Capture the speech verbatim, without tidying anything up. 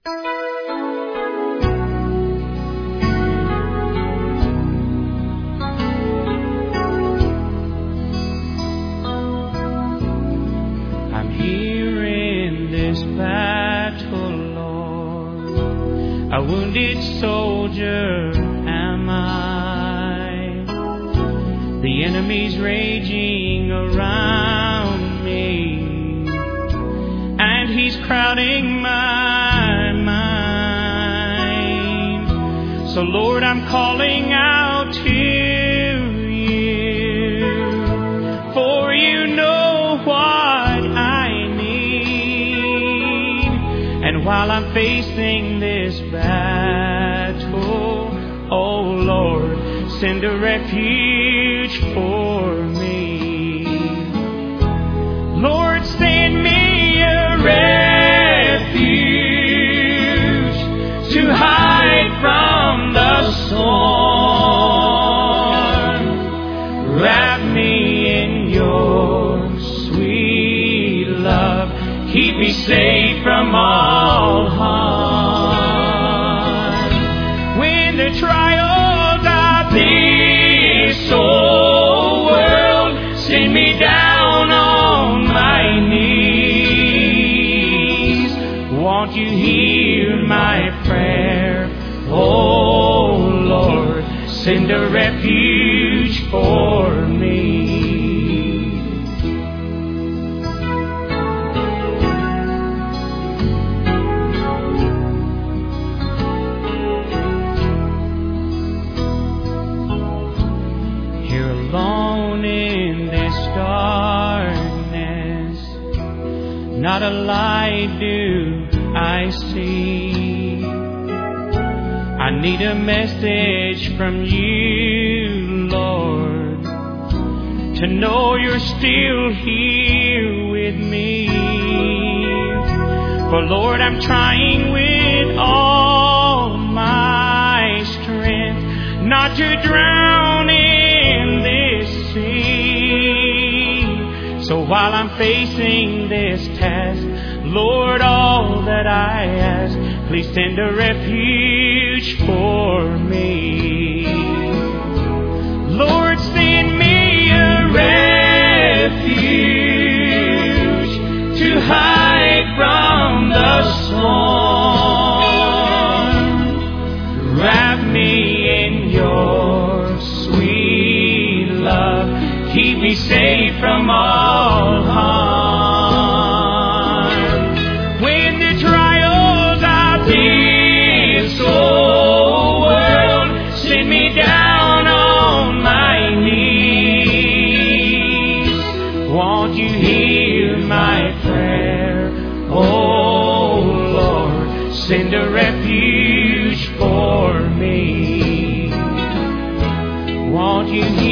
I'm here in this battle, Lord, a wounded soldier am I. The enemy's raging around me, and he's crowding my mind. So Lord, I'm calling out to you, for you know what I need. And while I'm facing this battle, oh Lord, send a refuge for me. Lord, send me a refuge to hide from the storm. Wrap me in your sweet love. Keep me safe from all harm. When the trials of this old world send me down on my knees, won't you hear my prayer? Oh Lord, send a refuge for me. Here alone in this darkness, not a light do I see. I need a message from you, Lord, to know you're still here with me. For Lord, I'm trying with all my strength not to drown in this sea. So while I'm facing this task, Lord, all that I ask, please send a refuge for me. Lord, send me a refuge to hide from the storm. Wrap me in your sweet love. Keep me safe from all harm. Send a refuge for me. Won't you